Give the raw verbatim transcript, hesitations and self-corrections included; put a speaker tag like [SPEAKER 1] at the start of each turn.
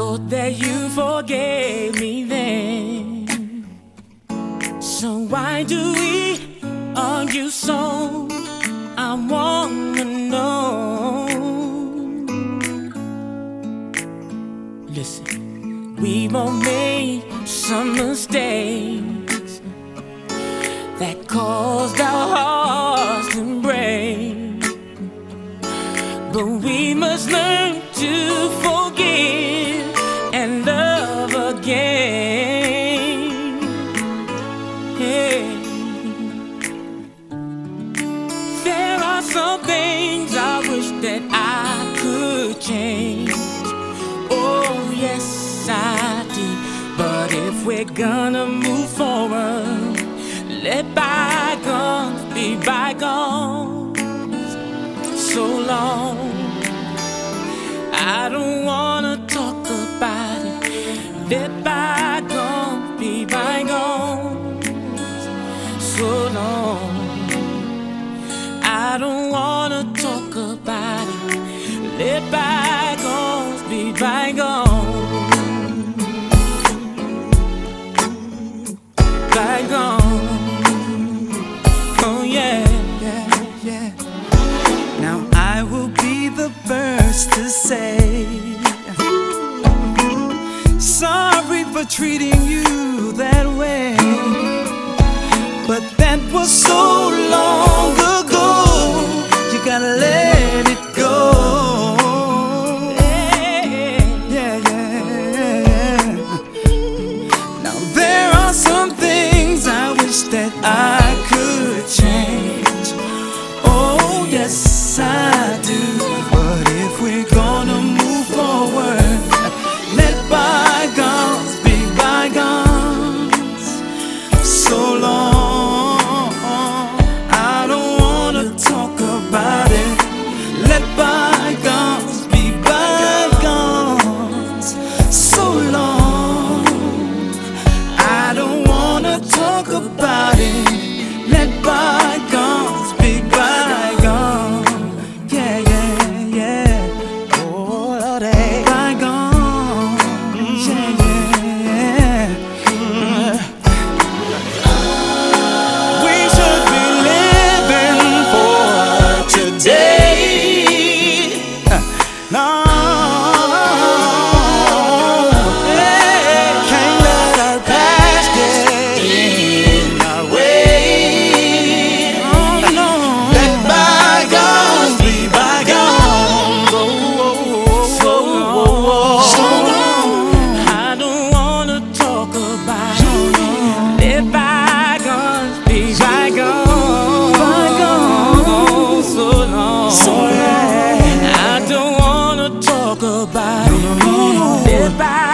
[SPEAKER 1] thought that you forgave me then. So why do we argue so? I wanna know. Listen, we've all made some mistakes that caused our hearts to break, but we must learn to forgive and love again. Yeah. There are some things I wish that I could change. Oh yes, I do. But if we're gonna move forward, let bygones be bygones. So long, I don't wanna talk about it. Let bygones be bygones. So long, I don't wanna talk about it. Let bygones be bygones. Bygones. Oh yeah,
[SPEAKER 2] yeah, yeah. Now I will be the first to say sorry for treating you that way, but that was so long ago. You gotta let it go. Yeah, yeah, yeah. Now there are some things I wish that I could change. Oh yes, I do. But if we're gonna move forward, let bygones be bygones. So long, I don't wanna talk about it. Let bygones be bygones. So long, I don't wanna talk about it. Let bygones be bygones. Yeah, yeah, yeah. Oh, Lordy. Bygones. Yeah, yeah, yeah. We should be living for today. No, yeah. Can't let our past get in our way. Oh no. Let bygones be bygones. Oh, oh, oh,
[SPEAKER 1] so long,
[SPEAKER 2] oh, oh.
[SPEAKER 1] I don't wanna talk about it. Let bygones be bygones.
[SPEAKER 2] Bygones.
[SPEAKER 1] So long,
[SPEAKER 2] So yeah.
[SPEAKER 1] I don't wanna talk about it. Let bygones